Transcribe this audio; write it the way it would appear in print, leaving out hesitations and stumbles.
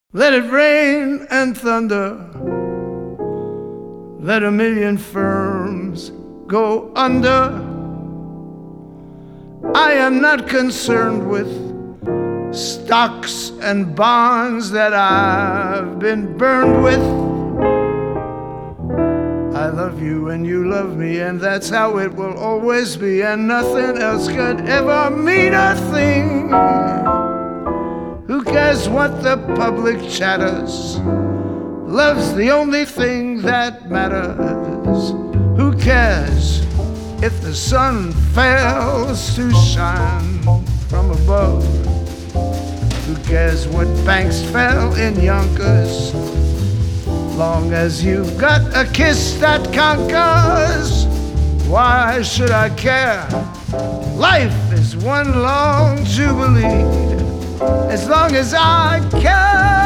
Let it rain and thunder, let a million firms go under. I am not concerned with stocks and bonds that I've been burned with. I love you and you love me, and that's how it will always be, and nothing else could ever mean a thing. Who cares what the public chatters? Love's the only thing that matters. Who cares if the sun fails to shine from above? Who cares what banks fell in Yonkers? Long as you've got a kiss that conquers, why should I care? Life is one long jubilee, as long as I care.